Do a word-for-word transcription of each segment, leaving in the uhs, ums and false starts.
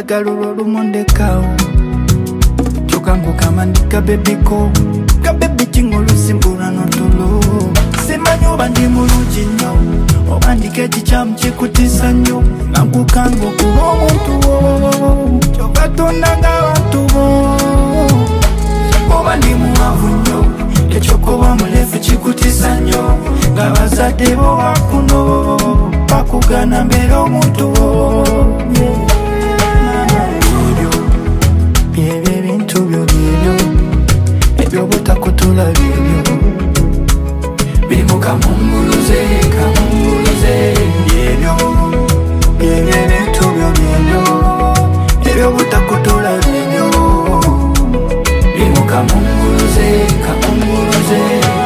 njagala olw'olumondekaawo kyokka ng'okamandika bebiko kabebi king'olusimbula n'otulo simanyi oba ndi mulungi nnyo oba ndiko ekikyamu kikutiisa nnyo nankukanga okuba omuntu wo kyokka tondanga abantu bo oba ndi muwanvu nnyo ekyokuba mulefu kikutiisa nnyo nga bazadde bo bakuno bakugana mbeera omuntu wo byebyo ebintu byo byebyo ebyobutakutula byebyo biri mu kamunguluze kamunguluze byebyo byebyo ebintu byo byebyo ebyobutakutula byebyo biri mu kamunguluze kamunguluze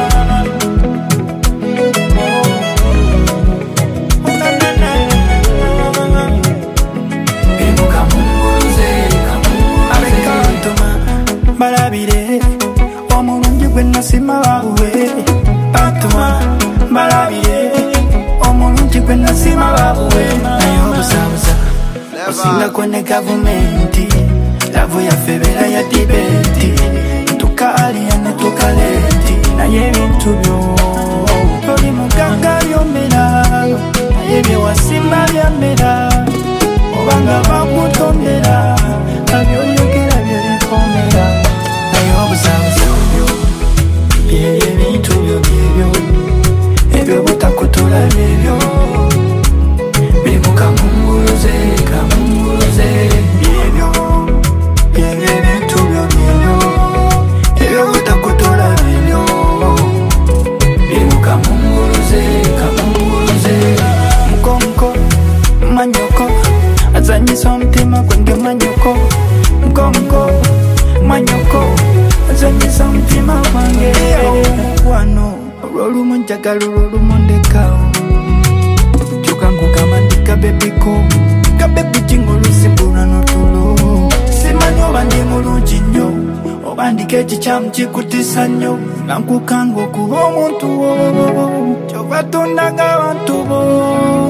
balabire omulungi gwe nasima bawe batuma balabire omulungi gwe nasima bawe naye obusabuza osingako ne gavumenti lavu yaffe ebeera ya dibeti tukaaliya ne tukaleti naye ebintu byo oli mugagga byomera naye byewasimba byamera obanga bakutondera abyoyogera byebikomera naye obusabuza byebyo ebintu byo byebyo ebyobutakutula byebyo biri mu kamunguluze kamunguluze byebyo byebyo ebintu byo byebyo ebyobutakutula byebyo biri mu kamunguluze kamunguluze mukonko manyoko azanyisa omutima gwange manyoko mukonko manyoko azanyisa omutima gwange omukwano olw'olumu njagala olw'olumondekaawo kyokka ng'okamandika bebiko kabebi king'olusimbula n'otulo simanyi oba ndi mulungi nnyo oba ndiko ekikyamu kikutiisa nnyo nankukanga okuba omuntu wo kyokka tondanga abantu bo